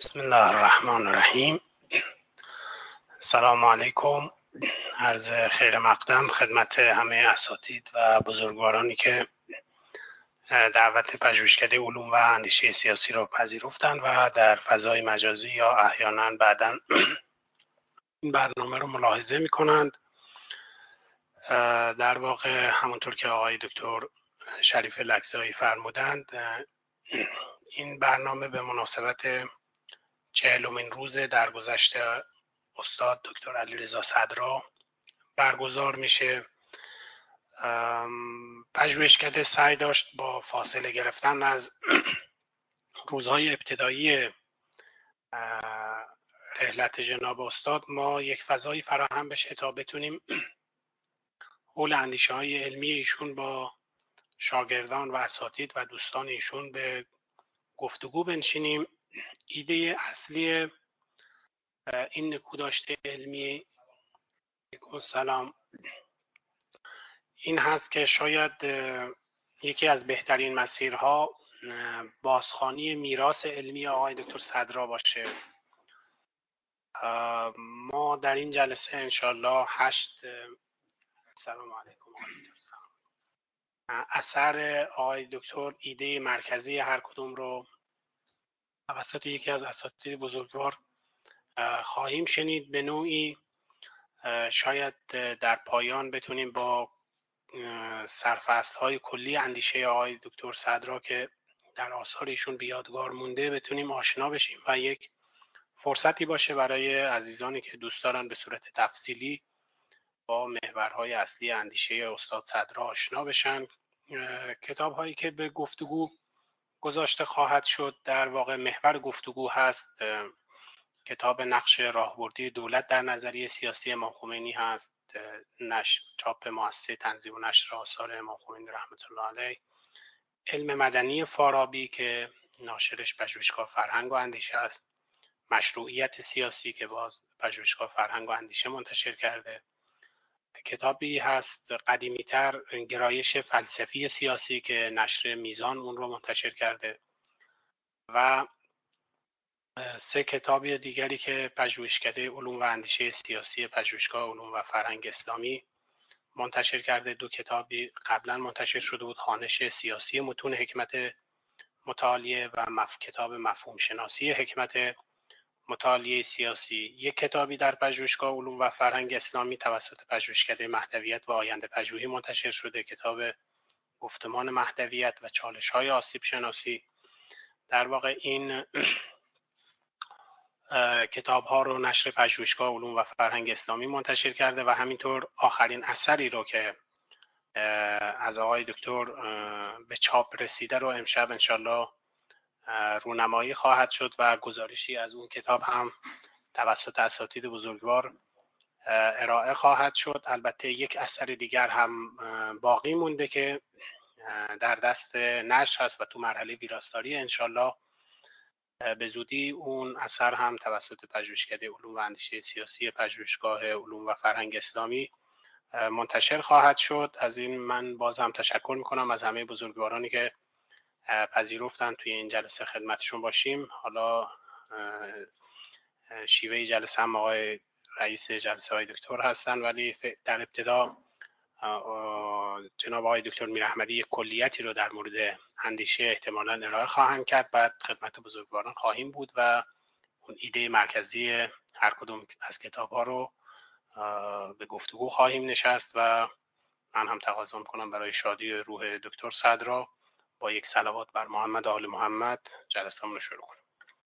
بسم الله الرحمن الرحیم. سلام علیکم. عرض خیر مقدم خدمت همه اساتید و بزرگوارانی که دعوت پژوهشکده علوم و اندیشه سیاسی را پذیرفتند و در فضای مجازی یا احیانا بعداً این برنامه رو ملاحظه می کنند. در واقع همونطور که آقای دکتر شریف لکزایی فرمودند، این برنامه به مناسبت 40مین روز درگذشت استاد دکتر علیرضا صدرا برگزار میشه. پژوهشکده سعی داشت با فاصله گرفتن از روزهای ابتدایی رحلت جناب استاد ما یک فضایی فراهم بشه تا بتونیم حول اندیشه های علمی ایشون با شاگردان و اساتید و دوستان ایشون به گفتگو بنشینیم. ایده اصلی این نکوداشت علمی سلام این هست که شاید یکی از بهترین مسیرها بازخوانی میراث علمی آقای دکتر صدرا باشه. ما در این جلسه انشالله 8 سلام علیکم اثر آقای دکتر، ایده مرکزی هر کدوم رو توسط یکی از اساتید بزرگوار خواهیم شنید. به نوعی شاید در پایان بتونیم با سرفصل‌های کلی اندیشه آقای دکتر صدرا که در آثار ایشون به یادگار مونده بتونیم آشنا بشیم و یک فرصتی باشه برای عزیزانی که دوست دارن به صورت تفصیلی با محورهای اصلی اندیشه استاد صدرا آشنا بشن. کتاب‌هایی که به گفتگو گذاشته خواهد شد، در واقع محور گفتگو هست. کتاب نقش راهبردی دولت در نظریه سیاسی امام خمینی هست، چاپ مؤسسه تنظیم و نشر آثار امام خمینی رحمت الله علیه. علم مدنی فارابی که ناشرش پژوهشگاه فرهنگ و اندیشه است. مشروعیت سیاسی که باز پژوهشگاه فرهنگ و اندیشه منتشر کرده. کتابی هست قدیمی‌تر، گرایش فلسفی سیاسی که نشر میزان اون رو منتشر کرده. و 3 کتابی دیگری که پژوهشکده علوم و اندیشه سیاسی پژوهشگاه علوم و فرهنگ اسلامی منتشر کرده. 2 کتابی قبلا منتشر شده بود، خوانش سیاسی متون حکمت مطالعه و کتاب مفهوم شناسی حکمت مطالعه سیاسی. 1 کتابی در پژوهشگاه علوم و فرهنگ اسلامی توسط پژوهشکده مهدویت و آینده پژوهی منتشر شده، کتاب گفتمان مهدویت و چالش‌های آسیب شناسی. در واقع این کتاب ها رو نشر پژوهشگاه علوم و فرهنگ اسلامی منتشر کرده و همینطور آخرین اثری رو که از آقای دکتر به چاپ رسیده رو امشب انشالله رونمایی خواهد شد و گزارشی از اون کتاب هم توسط اساتید بزرگوار ارائه خواهد شد. البته 1 اثر دیگر هم باقی مونده که در دست نشر هست و تو مرحله ویراستاری. انشالله به زودی اون اثر هم توسط پژوهشکده علوم و اندیشه سیاسی پژوهشگاه علوم و فرهنگ اسلامی منتشر خواهد شد. از این من باز هم تشکر میکنم از همه بزرگوارانی که پذیرفتن توی این جلسه خدمتشون باشیم. حالا شیوه جلسه هم آقای رئیس جلسه های دکتر هستن، ولی در ابتدا جناب آقای دکتر میراحمدی یک کلیتی رو در مورد اندیشه احتمالاً ارائه خواهند کرد. بعد خدمت بزرگواران خواهیم بود و اون ایده مرکزی هر کدوم از کتاب ها رو به گفتگو خواهیم نشست و من هم تقاضا میکنم برای شادی روح دکتر صدرا با یک صلوات بر محمد و آل محمد جلسه‌مون رو شروع کنیم.